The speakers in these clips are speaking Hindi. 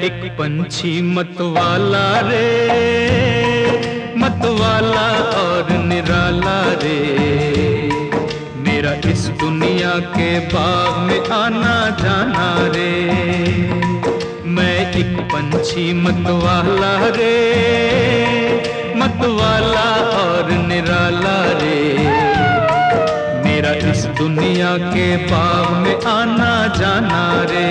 एक पंछी मतवाला रे, मतवाला और निराला रे। मेरा इस दुनिया के बाग में आना जाना रे। मैं एक पंछी मतवाला रे, मतवाला और निराला रे। मेरा इस दुनिया के बाग में आना जाना रे।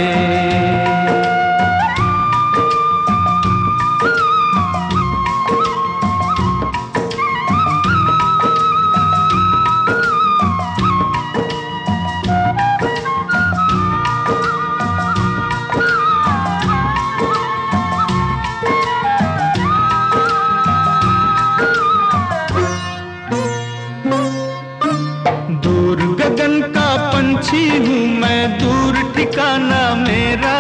दूर गगन का पंछी हूँ मैं, दूर ठिकाना मेरा।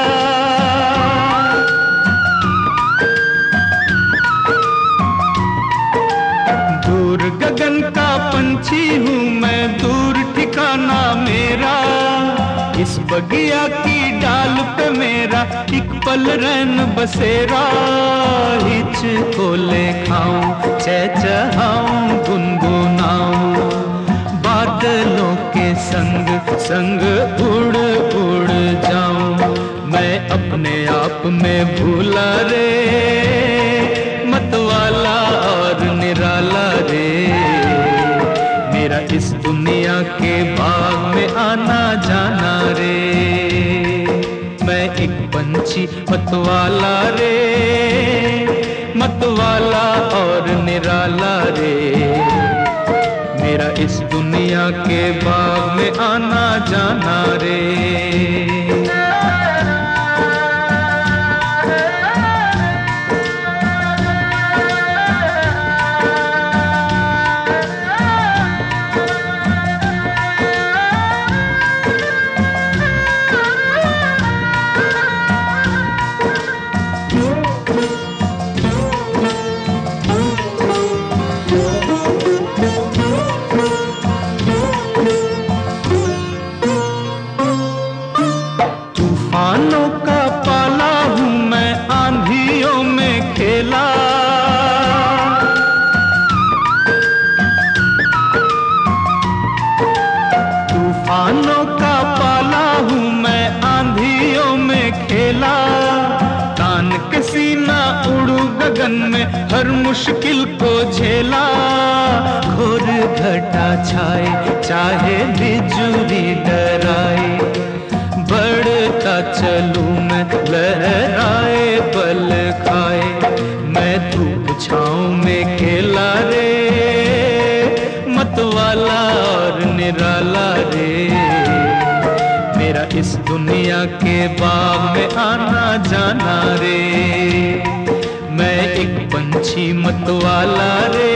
दूर गगन का पंछी हूँ मैं, दूर ठिकाना मेरा। इस बगिया की डाल पे मेरा एक पल रैन बसेरा। हिच को ले खाऊं, चहचहाऊं, गुनगुनाऊं, बादलों के संग संग उड़ उड़ जाऊं। मैं अपने आप में भूला रे, मतवाला और निराला रे। मेरा इस दुनिया के बाग में आना जाना रे। मैं एक पंछी मतवाला रे, मतवाला और निराला रे। मेरा इस दुनिया के बाग में आना जाना रे। तूफानों का पाला हूँ मैं, आंधियों में खेला। तूफानों का पाला हूँ मैं, आंधियों में खेला। तान के सीना उड़ू गगन में, हर मुश्किल को झेला। घोर घटा छाए चाहे बिजुली डराए, बढ़ता चलूं मैं लहराए बल खाए। मैं धूप छाँव में खेला रे, मतवाला और निराला रे। मेरा इस दुनिया के बाग में आना जाना रे। मैं एक पंछी मतवाला रे,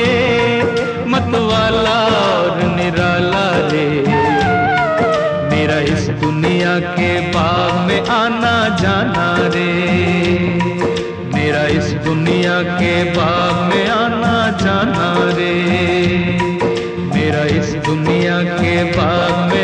मतवाला और निराला रे। मेरा इस दुनिया के बाग में आना जाना रे। मेरा इस दुनिया के बाग में आना जाना रे। मेरा इस दुनिया के बाग में